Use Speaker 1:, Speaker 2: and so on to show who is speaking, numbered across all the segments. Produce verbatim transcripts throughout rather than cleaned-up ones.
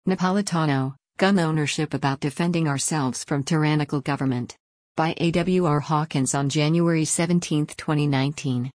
Speaker 1: Napolitano, Gun Ownership About Defending Ourselves from Tyrannical Government. By A W R Hawkins on January seventeenth, twenty nineteen.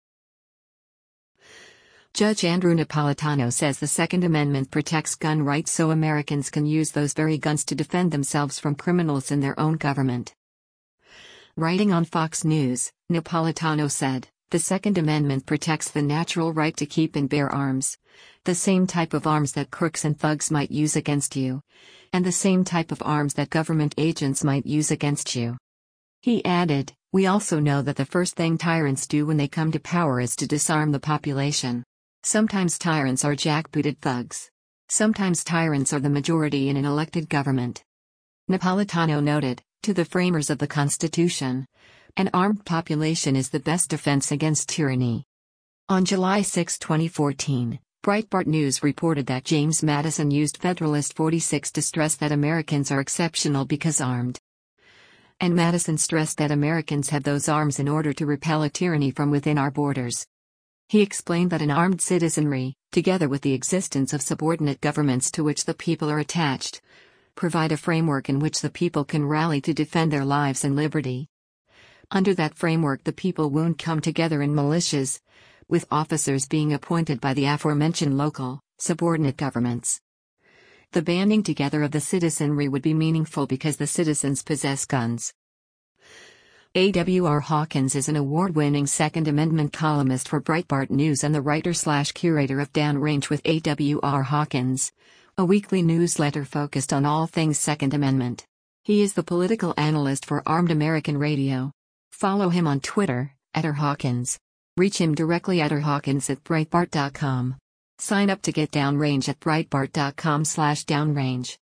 Speaker 1: Judge Andrew Napolitano says the Second Amendment protects gun rights so Americans can use those very guns to defend themselves from criminals in their own government. Writing on Fox News, Napolitano said, "The Second Amendment protects the natural right to keep and bear arms. The same type of arms that crooks and thugs might use against you. And the same type of arms that government agents might use against you." He added, "We also know that the first thing tyrants do when they come to power is to disarm the population. Sometimes tyrants are jackbooted thugs. Sometimes tyrants are the majority in an elected government." Napolitano noted, "To the framers of the Constitution, an armed population is the best defense against tyranny." On July sixth, twenty fourteen, Breitbart News reported that James Madison used Federalist forty-six to stress that Americans are exceptional because armed. And Madison stressed that Americans have those arms in order to repel a tyranny from within our borders. He explained that an armed citizenry, together with the existence of subordinate governments to which the people are attached, provide a framework in which the people can rally to defend their lives and liberty. Under that framework, the people won't come together in militias, with officers being appointed by the aforementioned local, subordinate governments. The banding together of the citizenry would be meaningful because the citizens possess guns. A W R Hawkins is an award-winning Second Amendment columnist for Breitbart News and the writer-slash-curator of Downrange with A W R Hawkins, a weekly newsletter focused on all things Second Amendment. He is the political analyst for Armed American Radio. Follow him on Twitter, at R Hawkins. Reach him directly at rhawkins at breitbart dot com. Sign up to get Downrange at breitbart dot com slash downrange.